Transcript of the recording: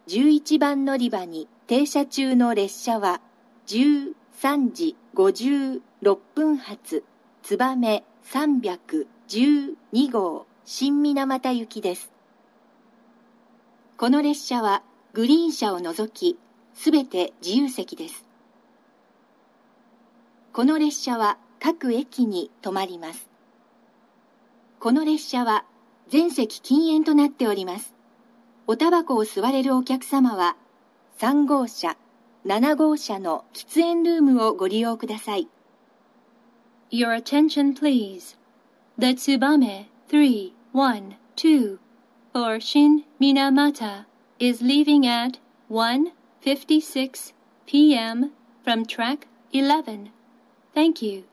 11番乗り場に停車中の列車は13時56分発つばめ312号新水俣行きです。この列車はグリーン車を除きすべて自由席です。この列車は各駅に止まります。この列車は全席禁煙となっております。おタバコを吸われるお客様は3号車、7号車の喫煙ルームをご利用ください。 Your attention please. The Tsubame 312 for Shin Minamata is leaving at 1:56 p.m. from track 11. Thank you.